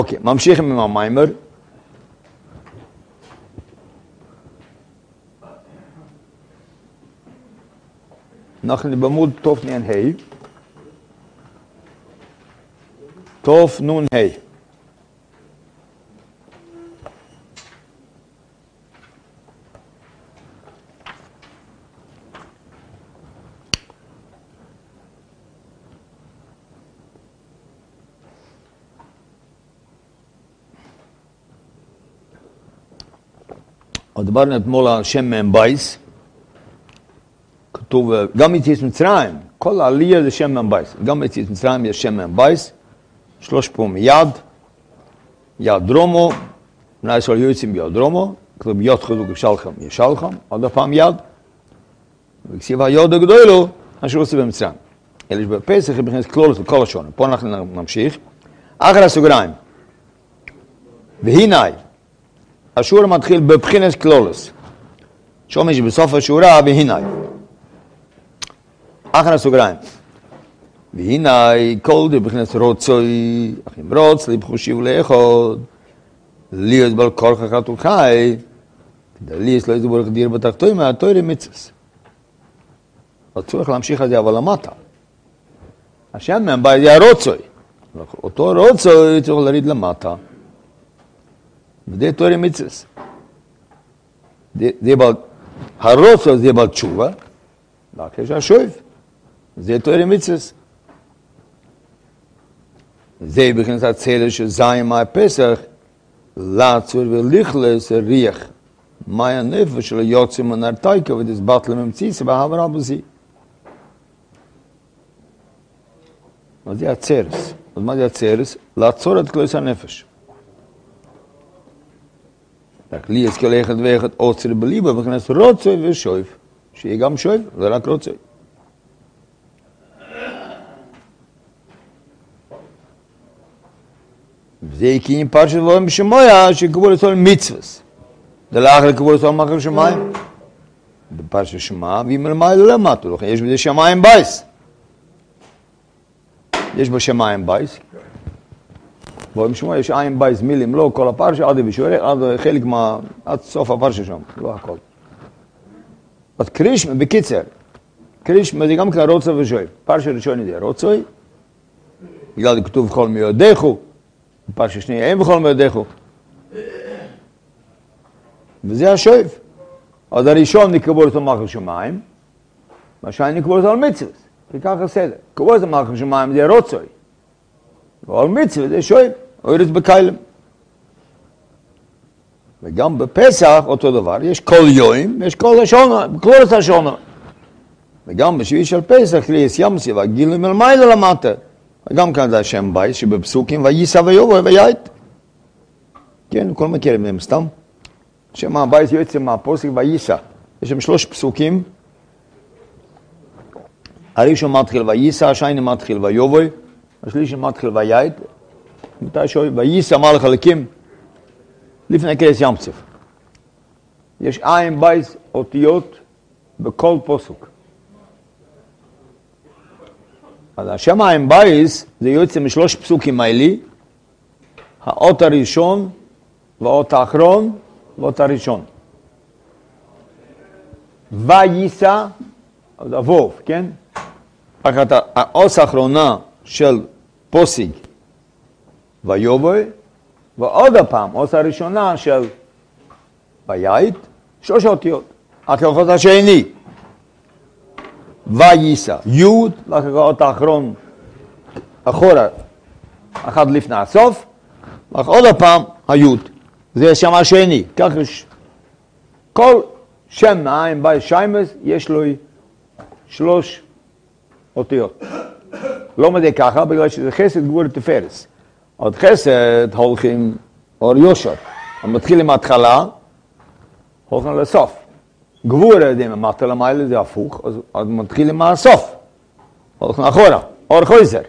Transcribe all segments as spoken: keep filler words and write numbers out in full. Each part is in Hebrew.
אוקיי, ממשיכים עם המיימר. אנחנו בעמוד תוף נין ה' תוף נון ה' דיברנו אתמול על שם מהם בייס, כתוב, גם יציאת מצרים, כל העלייה זה שם מהם בייס, גם יציאת מצרים יש שם מהם בייס, שלוש פעמים יד, יד דרומו, בני ישראל יוצאים ביד דרומו, כתוב יד חזוק ושלחם, ישלחם, עוד פעם יד, וכסיב היוד הגדולו, אשר עושה במצרים. אלה שבפסח היא בכנסת כלולת לכל השונים, פה אנחנו נמשיך. אחר הסוגריים, והנה, השורה מתחיל בבחינת כלולס. שומע שבסוף השורה, והנה. אחר הסוגריים. והנה, כל די בבחינת רוצוי, אחיםרוץ, לבחושיב לאחוד, להיות בל כוח אחת וחי, כדי ליס לא יזבור דיר בתחתוי מהתוירי מצס. רצוי להמשיך את זה, אבל למטה. השם מהבית זה הרוצוי. אותו רוצוי צריך להריד למטה. וזה תורי מצס. זה בעל, הרוצו זה בעל תשובה, רק יש השואב. זה תורי מצס. זה בכנסת הצלע של זין מהפסח, לעצור ולכלס ריח. מהי הנפש של היוצא מנרתייקה ודסבט לממציס בהעברה בזי. מה זה הצרס? אז מה זה הצרס? לעצור את כלס הנפש. רק לי יש כל אחד ואחד עוצר בליבה, וכנס רוצוי ושואב. שיהיה גם שואב, זה רק רוצוי. וזה יקיים פרשת דברים בשמויה, שקבול לצול מצווס. זה לאחר קבול לצול מחר שמיים. בפרשת שמעה, ואם למעלה לא למטו, לכן יש בזה שמיים בייס. יש בשמיים בייס. בואו שמוע, יש עין בייס מילים, לא כל הפרשה, עד בשורה, עד חלק מה, עד סוף הפרשה שם, לא הכל. אז קרישמה, בקיצר, קרישמה זה גם כאן רוצו ושואב. פרשה ראשון זה רוצוי, בגלל זה כתוב בכל מיודכו, פרשה שנייה אין בכל מיודכו. וזה השואב. אז הראשון נקבור אותו מחר שמיים, והשני נקבור אותו על מצוות, כי ככה סדר. קבור אותו מחר שמיים זה רוצוי. ועל מצווה זה שואב, אורץ בקיילם. וגם בפסח אותו דבר, יש כל יום, יש כל השונה, כלולת השונה. וגם בשביל של פסח, יש ימסי והגילם אל מיילה למטה. וגם כאן זה השם בייס, שבפסוקים, וייסע ויובו וייט. כן, כל מכירים מהם סתם. שם הבייס יוצא מהפוסק וייסע. יש שם שלוש פסוקים. הראשון מתחיל וייסע, השני מתחיל ויובו. השלישי מתחיל וייט, מתי שואל, וייסע אמר לחלקים, לפני קרס ימצף. יש עין בייס אותיות בכל פוסוק. אז השם עין בייס זה יוצא משלוש פסוקים האלה, האות הראשון והאות האחרון והאות הראשון. וייסע, אז אבוב, כן? אחת האות האחרונה של פוסיג ויובוי, ועוד הפעם, אות הראשונה של וייט, שלוש אותיות. עד לאות השני, וייסע, יוד, לאות האחרון, אחורה, אחד לפני הסוף, ועוד הפעם, היוד. זה השם השני. כך יש, כל שם מעין בייס שיימס, יש לו שלוש אותיות. לא מדי ככה, בגלל שזה חסד גבור תפרס. עוד חסד הולכים אור יושר. הם מתחילים מההתחלה, הולכים לסוף. גבור יודעים, אמרת למעלה זה הפוך, אז מתחילים מהסוף. הולכים אחורה, אור חויזר.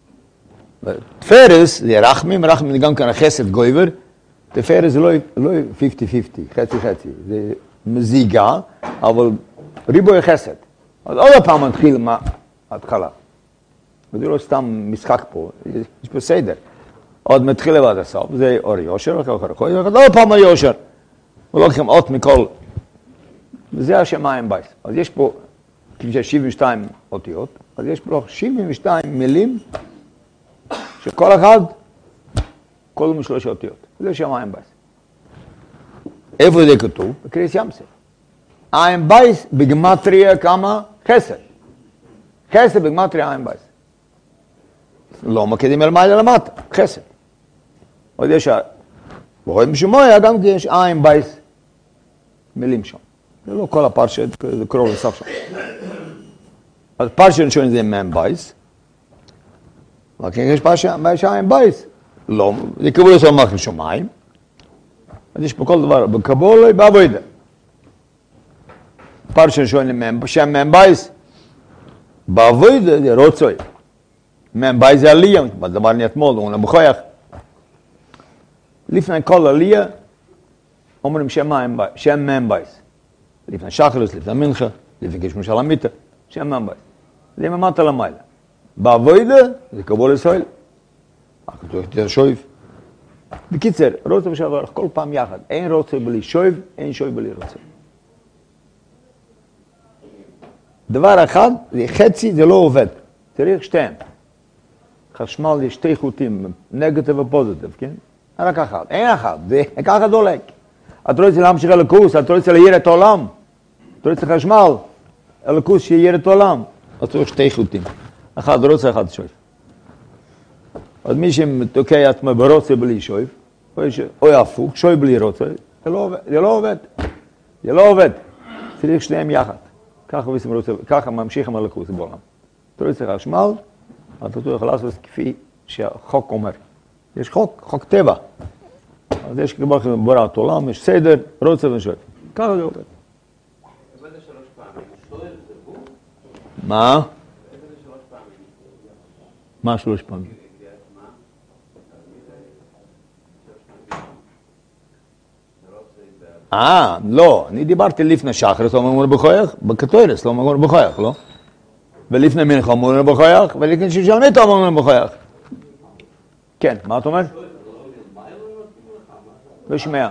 תפרס זה רחמים, רחמים גם כאן חסד גויבר. תפרס זה לא חמישים חמישים, חצי חצי. זה מזיגה, אבל ריבוי חסד. אז עוד הפעם מתחיל מההתחלה. וזה לא סתם משחק פה, יש פה סדר. עוד מתחיל ועד הסוף, זה אור יושר, לא פעם היושר. ולוקחים אות מכל, וזה השמיים בייס. אז יש פה, כפי שיש שבעים ושתיים אותיות, אז יש פה שבעים ושתיים מילים, שכל אחד, כל משלוש אותיות. זה שמיים בייס. איפה זה כתוב? בקריס ימסה. עין בייס בגמטריה כמה? חסד. חסד בגמטריה עין בייס. לא מקדים אל מעלה למטה, חסד. עוד יש, ורואים בשמויה גם כי יש עין בייס מילים שם. זה לא כל הפרשת, זה קרוב לסף שם. אז פרשת ראשון זה מם בייס, וכן יש פרשת עין בייס. לא, זה קבול לסוף מלכים שמיים. אז יש פה כל דבר, בקבול ובעבודה. פרשת ראשון שם מם בייס, בעבודה זה רוצוי. מם בייס זה עלייה, דבר נתמול, הוא נבחויח. לפני כל עלייה, אומרים שם מם בייס. לפני שחרס, לפני מנחה, לפני כשמו של המיטה, שם מם בייס. זה ממטה למעלה. בעבודה זה קבול ישראל. הכתוב יותר שויב. בקיצר, רוצה ושבר, כל פעם יחד. אין רוצה בלי שויב, אין שויב בלי רוצה. דבר אחד, זה חצי, זה לא עובד. צריך שתיהם. חשמל יש שתי חוטים, נגטיב ופוזיטיב, כן? רק אחד, אין אחד, זה ככה דולק. את רוצה להמשיך אלוקוס, את רוצה להעיר את העולם. את רוצה חשמל, אלוקוס שיעיר את העולם. אז צריך שתי חוטים. אחד רוצה, אחד שויב. אז מי שתוקע עצמו ברוצה בלי שויב, או הפוך, שויב בלי רוצה, זה לא עובד. זה לא עובד. זה לא עובד. צריך שניהם יחד. ככה, רוצה, ככה ממשיכים אלוקוס בעולם. את רוצה חשמל, אתה יכול לעשות כפי שהחוק אומר. יש חוק, חוק טבע. אז יש כבר בורת עולם, יש סדר, רוצה ושואל. ככה זה עובד. עובד שלוש פעמים, שואל זה הוא? מה? עובד שלוש פעמים. מה שלוש פעמים? אה, לא, אני דיברתי לפני שחרס, לא אמרו בכויח, בקטוירס, לא אמרו בכויח, לא? ולפני מנחה אמרו בכויח, ולפני ששלמית אמרו בכויח. כן, מה אתה אומר? לא שומע.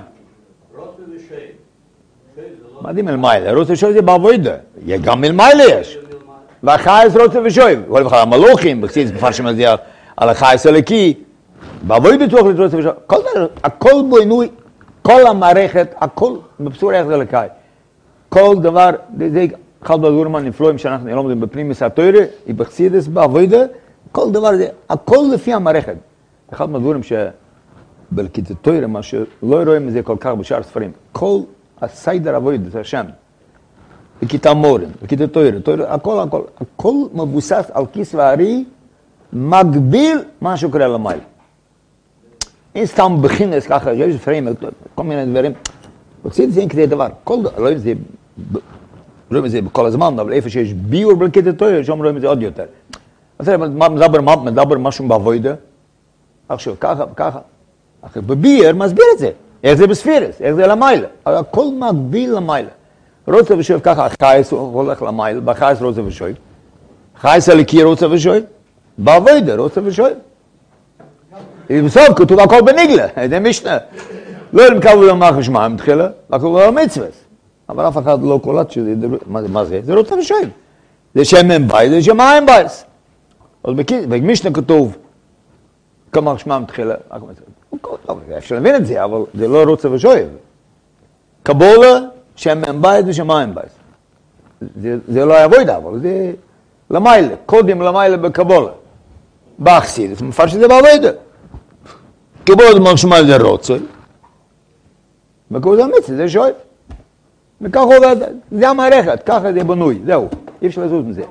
מה דים אל מיילה? רוצה ושוי זה בעבודה. גם אל מיילה יש. והחייס רוצה ושוי. כל בכלל המלוכים, בקציץ מפרשים על זה על החייס הלקי. בעבודה תוך רוצה ושוי. הכל בוינוי, כל המערכת, הכל בבשור איך זה לקאי. כל דבר, זה אחד בדברים הנפלואים שאנחנו לומדים בפנימיס התורה, היא בקציץ בעבודה, כל דבר זה, הכל לפי המערכת. אחד מהדברים שבלקיטת תורה, מה שלא רואים את זה כל כך בשאר ספרים, כל הסיידר עבוד, זה השם, בכיתה מורן, בכיתה תורה, תורה, הכל, הכל, הכל מבוסס על כיס והארי, מגביל מה שקורה למעלה. אין סתם בכינס ככה, יש ספרים, כל מיני דברים, בקציץ זה אין כזה דבר, כל דבר, רואים את זה, רואים את זה בכל הזמן, אבל איפה שיש ביור בלקיטת תורה, שם רואים את זה עוד יותר. אז מדבר, מדבר משהו בעבודה, עכשיו, ככה, ככה. אחרי בביר מסביר את זה. איך זה בספירס, איך זה למיילה. הכל מגביל למיילה. רוצה ושואב ככה, החייס הולך למיילה, בחייס רוצה ושואב. חייס הלקי רוצה ושואב. בעבודה רוצה ושואב. בסוף כתוב הכל בניגלה, זה משנה. לא יודעים כמה לומר חשמיים תחילה, הכל לא מצווס. אבל אף אחד לא קולט שזה, מה זה? זה רוצה ושואב. זה שם אין בייס, זה שם אין בייס. אז במשנה כתוב, כמה חשמם תחילה, אפשר להבין את זה, אבל זה לא רוצה ושואב. קבולה, שם אין בית ושמיים בית. זה לא יעבוד, אבל זה למיילה, קודם למיילה בקבולה. באכסידס, מפרש שזה בעבודה. קבולה מרשמיים זה רוצה, וקבולה זה מצווה, זה שואב. וככה עובד, זה המערכת, ככה זה בנוי, זהו, אי אפשר לעשות מזה.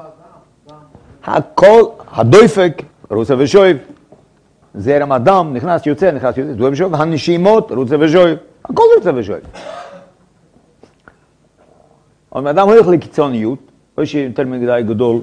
הכל, הדויפק, רוצה ושואב. זרם אדם, נכנס, יוצא, נכנס, יוצא, זה ושואב, הנשימות, רוצה ושואב, הכל רוצה ושואב. אבל אדם הולך לקיצוניות, או שיותר מדי גדול,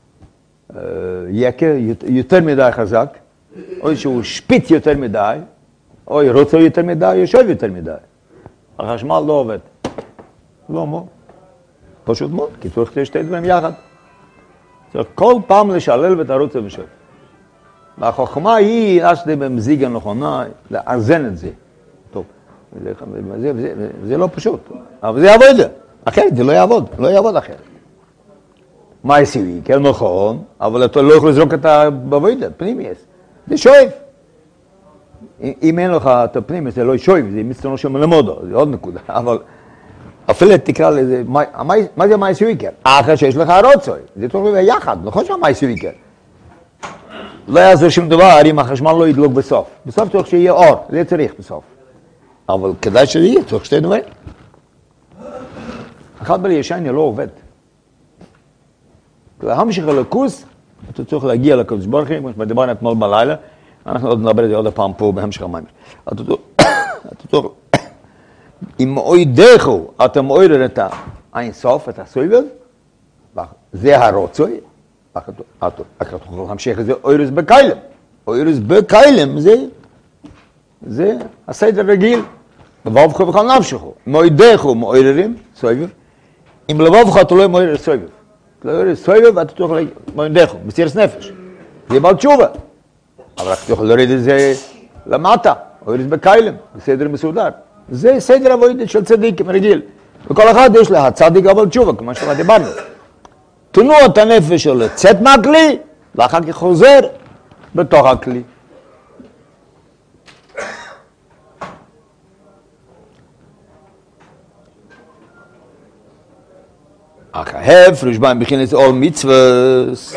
יקר, יותר מדי חזק, או שהוא שפיץ יותר מדי, או רוצה יותר מדי, או שואב יותר מדי. החשמל לא עובד. לא מה? פשוט מאוד, כי צריך שתי דברים יחד. צריך כל פעם לשלל ואת הרוצה ושואב. והחוכמה היא, אז זה במזיג הנכונה, לאזן את זה. טוב, זה, זה, זה, זה לא פשוט, אבל זה יעבוד. אחרת זה לא יעבוד, לא יעבוד אחרת. מה יסיבי? כן, נכון, אבל אתה לא יכול לזרוק את הבוידה, פנימייס. זה שואף. אם אין לך את הפנימייס, זה לא שואף, זה מצטרנו שם למודו, זה עוד נקודה. אבל אפילו תקרא לזה, מה זה מה יסיבי? כן? אחר שיש לך רוצוי, זה תוכל ביחד, נכון שמה יסיבי? כן? לא יעזור שום דבר אם החשמל לא ידלוק בסוף. בסוף צריך שיהיה אור, זה צריך בסוף. אבל כדאי שזה יהיה, צריך שתי דברים. אחד בלי ישני לא עובד. להמשיך ללכוס, אתה צריך להגיע לקדוש ברוך הוא, כמו שדיברנו אתמול בלילה, אנחנו עוד נדבר את זה עוד הפעם פה בהמשך המים. אתה צריך, אם מועידךו, אתה מועידר את האין סוף, את הסויבב, זה הרוצוי, אתה תוכל להמשיך את זה אוירס בקיילם. אוירס בקיילם זה, זה הסדר רגיל. לבבך וכל נפשך. מועידךו מועידרים, סויבב. אם לבבך אתה לא מועידר סויבב. לא יורד סויבב, אתה תוכל מועידךו, מסירס נפש. זה בעל תשובה. אבל אתה תוכל להוריד את זה למטה, אוירס בקיילם, בסדר מסודר. זה סדר עבודת של צדיקים רגיל. וכל אחד יש לה צדיק אבל תשובה, כמו שמה דיברנו. תנו את הנפש שלו לצאת מהכלי, ואחר כך חוזר בתוך הכלי. אך ההפרש בהם בכנס עול מצווס,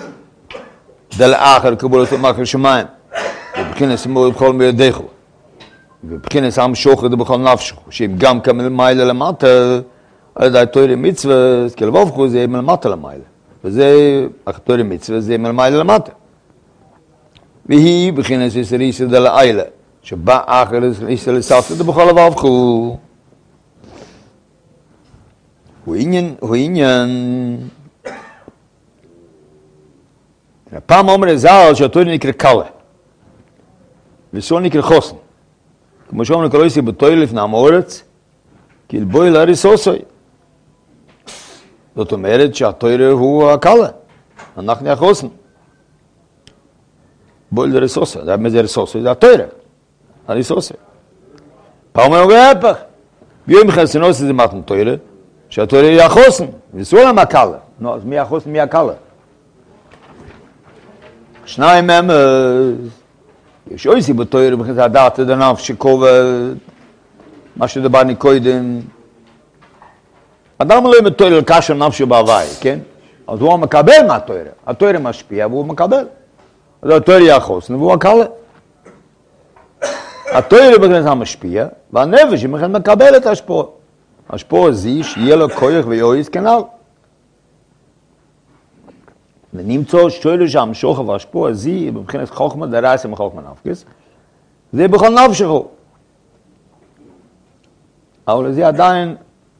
דלאחר קבולת ומחר שמיים, ובכנס מועד כל מידיכו, ובכנס עם שוחד בכל נפשך, שאם גם כמלמיילה למטה, על ידי תוירי מצווס, כי לבובכו זה מלמטה למיילה, וזה, אך תוירי מצווס זה מלמיילה למטה. והיא בכנס יסריסה דלאיילה, שבא אחר יסריסה לספת בכל לבובכו. הוא עניין, הוא עניין. פעם אומר ז"ל שהתוירה נקרא קלה, וסול נקרא חוסן. כמו שאומרים קלויסי בתוירה לפני המאורץ, כי בואי להריסוסוי. זאת אומרת שהתוירה הוא הקלה, אנחנו החוסן. בואי להריסוסוי, מה זה הריסוסוי? זה התוירה, הריסוסוי. פעם אומר בהפך, ביום חסנוס זה מתן תוירה, שהתוירה היא החוסן, וסולם הקלה. נו, אז מי החוסן, מי הקלה? שניים מהם, יש אויסי בתוירה, בכנסת הדעת את הנפש שכובד, מה שדברני קודם. אדם לא מתוירה לקשר נפשו בהוואי, כן? אז הוא מקבל מהתוירה. התוירה משפיע והוא מקבל. אז התוירה היא החוסן והוא הקלה. התוירה בכנסת המשפיע, והנפש היא מקבל את השפוע. השפוע זה שיהיה לו כוח ויועיס כנ"ל. ונמצא שואלו שם שוכב השפוע זה מבחינת חוכמה דרסה מחוכמה נפקס. זה בכל נפשו. אבל זה עדיין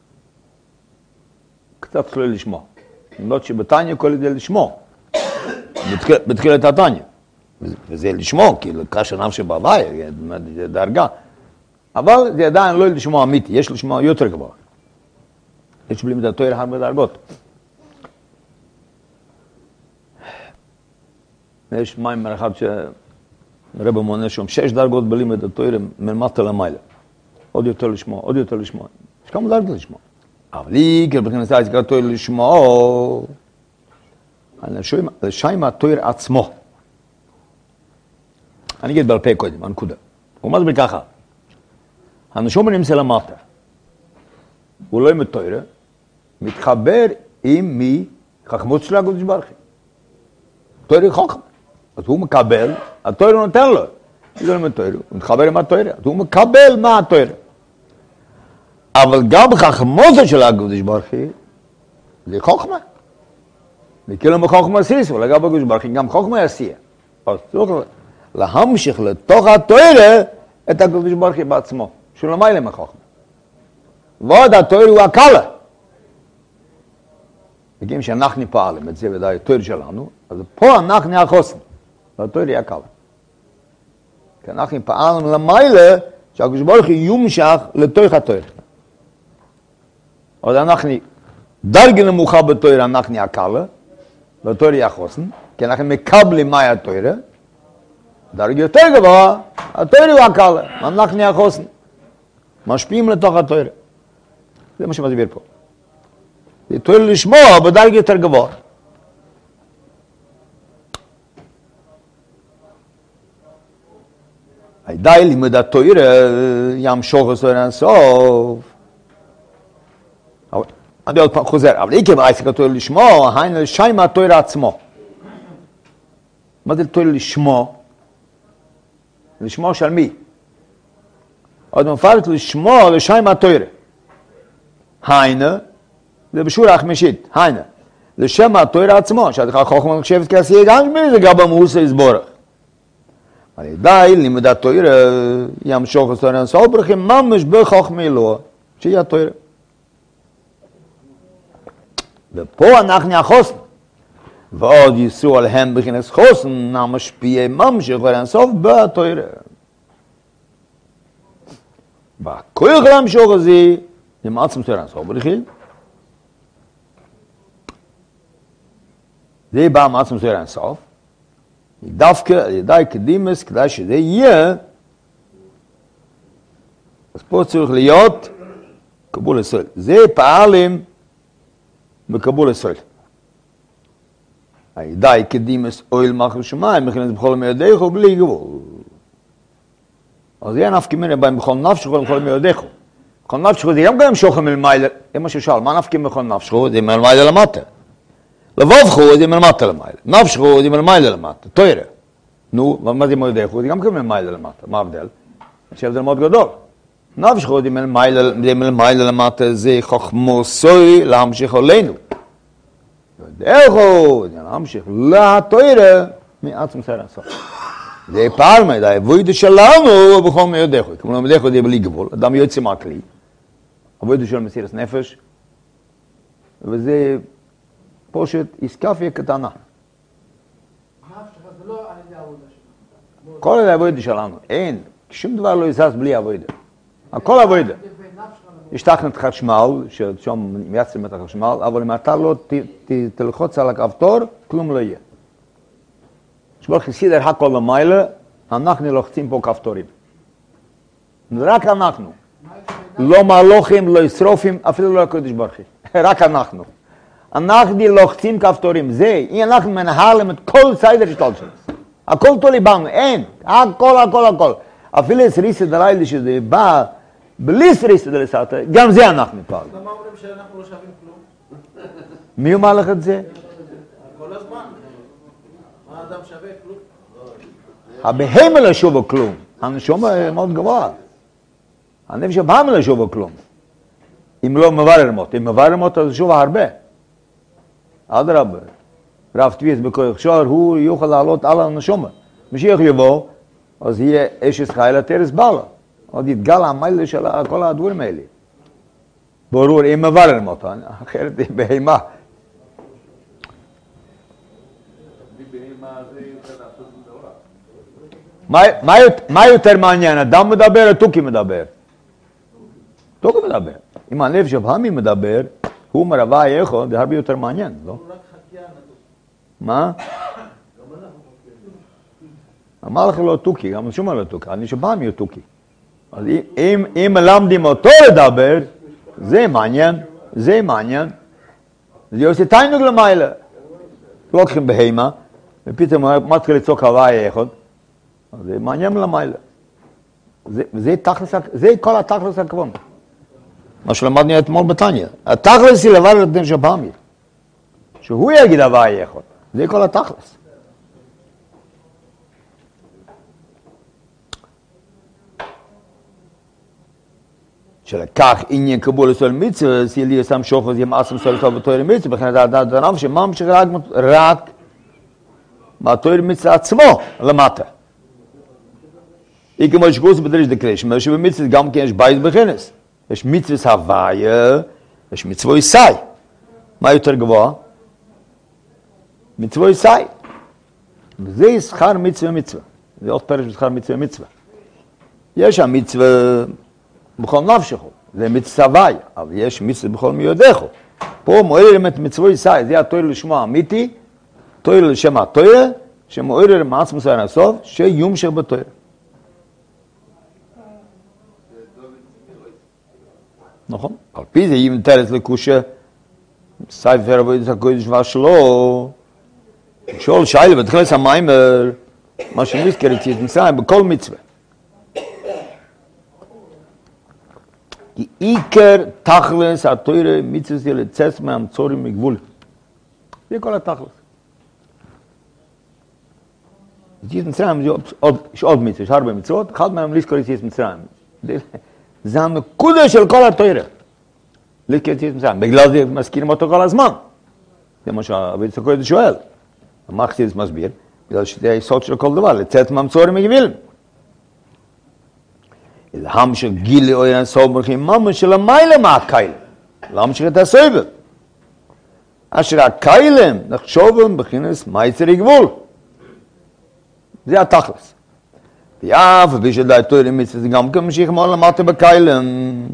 קצת חלול לשמוע. למרות שבתניה כל זה לשמוע. בתחילת התניה. וזה לשמוע, כי לקשר נפשו בהוואי, זה דרגה. אבל זה עדיין לא לשמוע אמיתי, יש לשמוע יותר גבוה. יש בלימוד התוירה הרבה דרגות. יש מים אחד שרבא מונה שם שש דרגות בלימוד התוירה מלמטה למעלה. עוד יותר לשמוע, עוד יותר לשמוע. יש כמה דרגות לשמוע. אבל לי, כבכנסת העסקה התוירה לשמוע, לשיים התוירה עצמו. אני אגיד בעל פה קודם, הנקודה. הוא אומר בככה, הנשום נמצא למטה. הוא לא עם התוירה, מתחבר עם מי חכמות של הקדוש ברוך הוא. תוירה חוכמה. אז הוא מקבל, התוירה נותן לו. הוא לא עם התוירה, הוא מתחבר עם התוירה. אז הוא מקבל מה התוירה. אבל גם חכמות של הקדוש ברוך הוא, זה חוכמה. וכאילו מחוכמה סיס, אבל גם הקדוש ברוך הוא גם חוכמה יסיע. אז צריך להמשיך לתוך התוירה את הקדוש ברוך הוא בעצמו. שהוא לא מיילה מחוכמה. ועוד התוירה הוא הקלה. בגלל שאנחנו פעלים את זה ודאי התוירה שלנו, אז פה אנחנו החוסן. והתוירה היא הקלה. כי אנחנו פעלנו למיילה שהקדוש ברוך הוא יומשך לתוך התוירה. אז אנחנו דרגה נמוכה בתוירה אנחנו הקלה, והתוירה היא החוסן, כי אנחנו מקבלים מהי התוירה, דרגה יותר גבוה, התורה הוא הקל, אנחנו החוסן. משפיעים לתוך התורה. זה מה שמסביר פה. זה תורה לשמוע בדרגה יותר גבוה. די לימוד התורה ימשוך את תורה אינסוף. אני עוד פעם חוזר, אבל עיקר העסק התורה לשמוע, היינו לשם התורה עצמו. מה זה תורה לשמוע? לשמוע של מי? עוד מפרט לשמוע לשם התורה. היינו, זה בשורה החמישית, היינו. לשם התורה עצמו, שאתה חוכמה חושבת כעשייה גם מי זה גם במורסה יסבורך. על ידי לימוד התורה ימשוך את תורה אינסוף ברוכים ממש בחוכמה אלוה, שהיא התורה. ופה אנחנו החוסן. ועוד ייסו עליהם בכנס חוסן, המשפיע ממשיך אינסוף בתורה. והכוח להמשוך הזה, עם עצם תורה אינסוף ברוכים. זה בא מעצם תורה אינסוף. דווקא על ידי קדימוס, כדי שזה יהיה, אז פה צריך להיות קבול ישראל. זה פעלים בקבול ישראל. על ידי קדימוס אוהל מלכות שמיים, מכנס בכל מיודך ובלי גבול. אז זה נפקא מינה בהם בכל נפשך ובכל מיודך. בכל נפשך זה גם גם שוכם מלמעלה, זה מה ששאל, מה נפקא בכל נפשך? זה מלמעלה למטה. לבובכו זה מלמטה למעלה, נפשכו זה מלמעלה למטה, תורה. נו, מה זה מיודך? זה גם כן מלמעלה למטה, מה ההבדל? עכשיו זה מאוד גדול. נפשכו זה מלמעלה למטה, זה חוכמוסוי להמשיך עלינו. יודכו, זה להמשיך לתורה מעצם תורה אינסוף. זה פעל מדי, העבודה שלנו בכל מיודכו. כמו מיודכו זה בלי גבול, אדם יוצא מהכלי. העבודה של מסירת נפש, וזה פושט איסקפיה קטנה. זה לא על ידי העבודה שלנו. כל העבודה שלנו, אין, שום דבר לא יזז בלי עבודה. הכל עבודה. יש תחנת חשמל, ששם מייצרים את החשמל, אבל אם אתה לא תלחוץ על הכפתור, כלום לא יהיה. שברוך יסידר הכל למעלה, אנחנו לוחצים פה כפתורים. רק אנחנו. לא מלוכים, לא ישרופים, אפילו לא הקדוש ברוך הוא. רק אנחנו. אנחנו לוחצים כפתורים. זה, אם אנחנו מנהלים את כל סדר של שלנו. הכל תולי בנו, אין. הכל, הכל, הכל. אפילו סריסת הלילה שזה בא, בלי סריסת הלילה, גם זה אנחנו פעל. למה אומרים שאנחנו לא שווים כלום? מי אומר לך את זה? כל הזמן. מה האדם שווה כלום? הבהמה לא שווה כלום. הנשמה מאוד גבוה. הנפש הבהמה לא שווה כלום. אם לא מברר מות. אם מברר מות אז שווה הרבה. אדרבה. רב טוויס בכוח שור, הוא יוכל לעלות על הנשמה. משיח יבוא, אז יהיה אשת חיל התרס בעלה. עוד יתגל המיילה של כל הדברים האלה. ברור, אם מברר מות. אחרת היא בהמה. מה יותר מעניין? אדם מדבר או תוכי מדבר? תוכי מדבר. אם הנפש הבהמי מדבר, הוא מרבה יכול, זה הרבה יותר מעניין, לא? מה? אמר לך לא תוכי, גם שום לא תוכי, אני שבהמי הוא תוכי. אז אם מלמדים אותו לדבר, זה מעניין, זה מעניין. זה עושה תיינוג למעלה. לוקחים בהמה, ופתאום מתחיל לצעוק הווה יכול. זה מעניין למעלה. זה, זה, תכלס, זה כל התכלס הכוון. מה שלמדנו אתמול בתניא. התכלס היא לבד את נפש הבהמי. שהוא יגיד הווה יכול. זה כל התכלס. שלקח עניין קבול לסול מצווה, סילי יסם שופט ים אסם סול סול בתויר מצווה, בכן הדעת דנב שממשיך רק, רק מהתויר מצווה עצמו למטה. אי כמו שגוס בדריש דקריש, שבמצווה גם כן יש בית בכנס. יש מצווה הוויה, יש מצווה יסאי. מה יותר גבוה? מצווה יסאי. וזה שכר מצווה מצווה. זה עוד פרש בשכר מצווה מצווה. יש המצווה בכל נפשכו, זה מצווה הוויה, אבל יש מצווה בכל מיודכו. פה מועילים את מצווה יסאי, זה התויר לשמו אמיתי, תויר לשם התויר, שמוערר מעצמוס אין הסוף, שיומשך בתורה. נכון? על פי זה אם תרץ לקושה, סייפר עבודת הקודש והשלו, שואל שיילה בתחילת המיימר, מה שמזכר יציאת מצרים בכל מצווה. כי עיקר תכלס התורה מצווה זה לצאת מהמצורים מגבול. זה כל התכלס. יציאת מצרים יש עוד מצווה, יש הרבה מצוות, אחד מהם לזכור יציאת מצרים. זה הנקודה של כל התורה. לזכור יציאת מצרים. בגלל זה מזכירים אותו כל הזמן. זה מה שהבית הקודש שואל. המחסידס מסביר, בגלל שזה היסוד של כל דבר, לצאת מהמצורים מגבילים. להמשיך גילי או ינסוב ברכים ממש של המיילה מהקיילים. להמשיך את הסבל. אשר הקיילים נחשובם בכינס מייצרי גבול. זה התכלס. ואף ושדאי תורי מצווה זה גם כמשיך מאוד למטה בקיילים.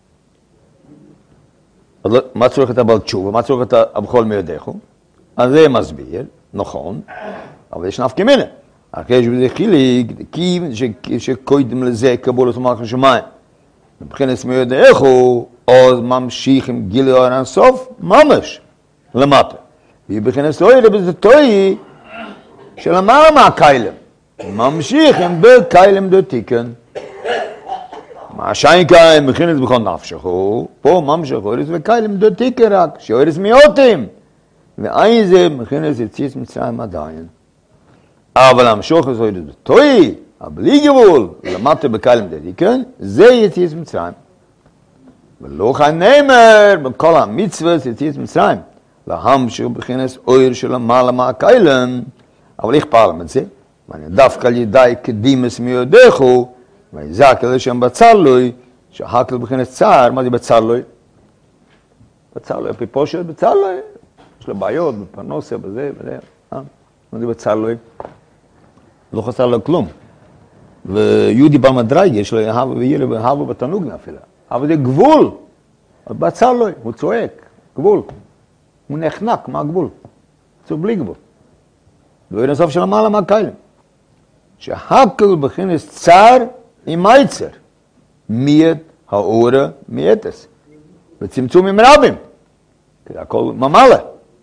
מה צריך את הבעל תשובה? מה צריך את הבכל מיודךו? אז זה מסביר, נכון, אבל יש נפקא מינה. אחרי יש בזה חיליק, כיוון שקודם לזה קבולת מלך השמיים. מבחינת מיודךו, עוד ממשיך עם גילי אור אינסוף, ממש, למטה. ובבחינת אוירה בזה תוהי, שלמעלה מהקיילים. ממשיך עם בקיילים דתיקן. מה שיין קיים, מבחינת בכל נפשכו, פה ממשיך אוירס וקיילים דתיקן רק, שאוירס מיעוטים. ואין זה מבחינת יציאת מצרים עדיין. אבל המשוך הזה תוהי, הבלי גבול, למטה בקיילים דתיקן, זה יציאת מצרים. ולא כאן נאמר, בכל המצווה יציאת מצרים, להמשיך מבחינת אויר של המעלה מהקיילים, אבל איך פעלם את זה? ואני דווקא על ידי קדימס מיודךו, ויזק אלה שם בצרלוי, שהקל מבחינת צער, מה זה בצרלוי? בצרלוי, פיפושת בצרלוי, יש לו בעיות, בפרנוסיה, בזה, בזה, אה? מה זה בצרלוי? לא חסר לו כלום. ויהודי במדרג, יש לו אהבה וירא ואהבה בתענוג אפילו. אבל זה גבול, בצרלוי, הוא צועק, גבול. הוא נחנק מהגבול, זה בלי גבול. ואין הסוף של המעלה מהקיילים. שהקל בכינס צער עם מייצר, מיית האורה מייתס. וצמצום עם רבים, כי הכל ממלא.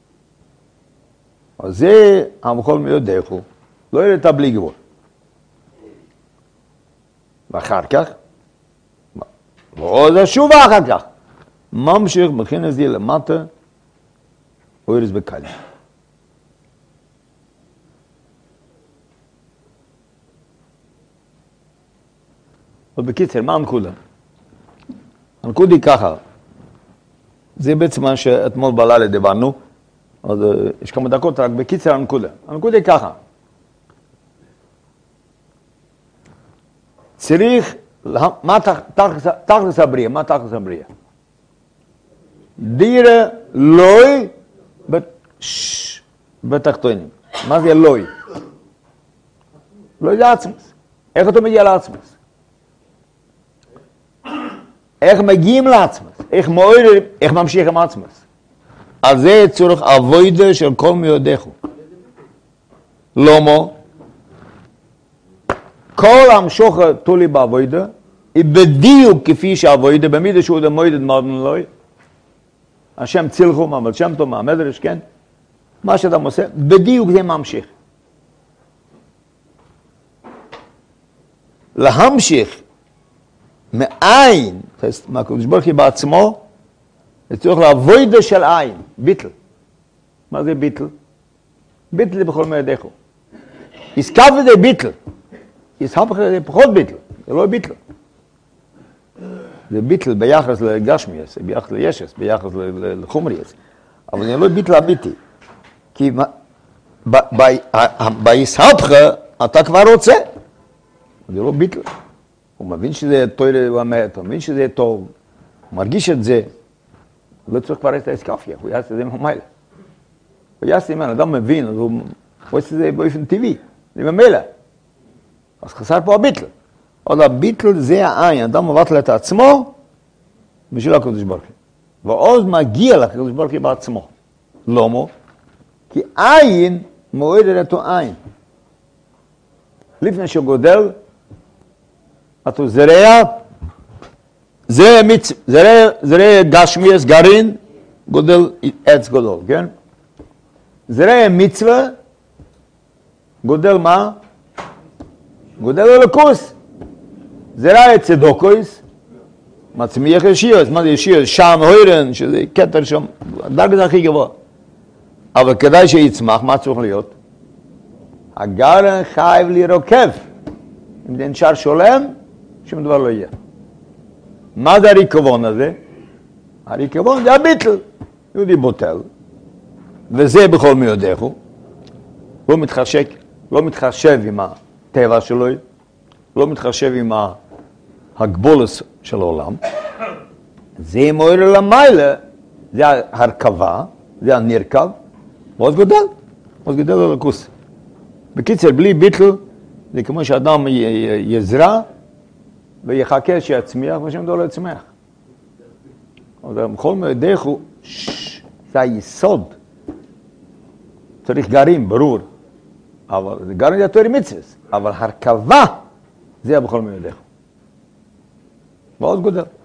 אז זה המחול מיודךו, לא יראה את הבלי גבול. ואחר כך, ועוד שוב אחר כך, ממשיך בכינס זה למטה, אוירס בקיילים. אבל בקיצר, מה הנקודה? הנקודה היא ככה, זה בעצם מה שאתמול בלילה דיברנו, אז יש כמה דקות רק בקיצר הנקודה. הנקודה היא ככה, צריך, מה תכלס הבריאה? מה תכלס הבריאה? דירה לוי בתחתונים. מה זה לוי? לוי זה עצמוס. איך אתה מגיע לעצמוס? איך מגיעים לעצמוס? איך מועיל, איך ממשיך עם עצמוס? על זה צורך אבוידה של כל מיודךו. למה? כל המשוך תולי באבוידה, היא בדיוק כפי שהאבוידה, במידה שהוא דמוידת מרדן לוי, השם צילחו, מעמד שם טוב, מהמדרש, כן? מה שאדם עושה, בדיוק זה ממשיך. להמשיך מעין, מהקדוש ברוך הוא בעצמו, זה צריך לאבוידה של עין, ביטל. מה זה ביטל? ביטל זה בכל מיודךו. עסקה וזה ביטל. עסקה זה פחות ביטל, זה לא ביטל. זה ביטל ביחס לגשמיאס, ביחס לישס, ביחס לחומריאס. אבל זה לא ביטל אמיתי. כי בהסהפך אתה כבר רוצה. זה לא ביטל. הוא מבין שזה תוירה ואמת, הוא מבין שזה טוב, הוא מרגיש את זה. לא צריך כבר את האסקפיה, הוא יעשה את זה ממילא. הוא יעשה את זה, אדם מבין, אז הוא עושה את זה באופן טבעי, זה ממילא. אז חסר פה הביטל. עוד הביטל זה העין, אדם מבטל את עצמו בשביל הקדוש ברוך הוא. ועוז מגיע לקדוש ברוך הוא בעצמו. למה? כי עין מועיד את אותו עין. לפני שהוא גודל, אתה זרע, זרע מצ... זרע, זרע גשמיאס, גרעין, גודל עץ גדול, כן? זרע מצווה, גודל מה? גודל אלוקוס. זרע צדוקויס, מצמיח ישירס, מה זה ישירס? שם הוירן, שזה כתר שם, הדרגה זה הכי גבוה. אבל כדאי שיצמח, מה צריך להיות? הגרעין חייב להירוקב. אם זה נשאר שולם, שום דבר לא יהיה. מה זה הריקבון הזה? הריקבון זה הביטל. יהודי בוטל, וזה בכל מיודךו. הוא מתחשק, לא מתחשב עם הטבע שלו, לא מתחשב עם הגבולס של העולם. זה מועיל למעלה, זה ההרכבה, זה הנרכב, ועוד גודל, ועוד גודל ללקוס. בקיצר, בלי ביטל, זה כמו שאדם יזרע, ויחכה שיצמיח, ושום דבר לא יצמיח. אבל בכל מיודךו, זה היסוד. צריך גרעין, ברור. אבל גרעין זה תורה מצווה, אבל הרכבה זה בכל מיודךו. מאוד גודל.